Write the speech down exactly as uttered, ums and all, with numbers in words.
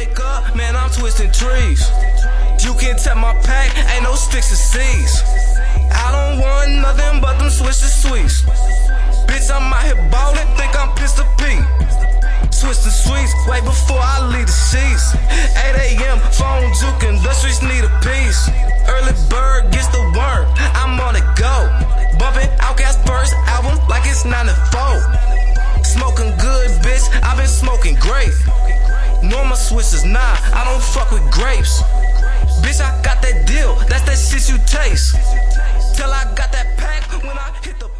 wake up, man, I'm twisting trees. You can tap my pack, ain't no sticks and seeds. I don't want nothing but them Swisher Sweets. Bitch, I'm out here ballin', think I'm Pistol Pete. Switch the sweets, way before I leave the sheets. eight A M, phone jukin', the streets need a piece. Early bird gets the worm, I'm on the go. Bumpin' Outkast first album like it's ninety-four. Smoking good, bitch, I've been smoking great. Normal switches, nah, I don't fuck with grapes. Bitch, I got that deal, that's that shit you taste. Till I got that pack when I hit the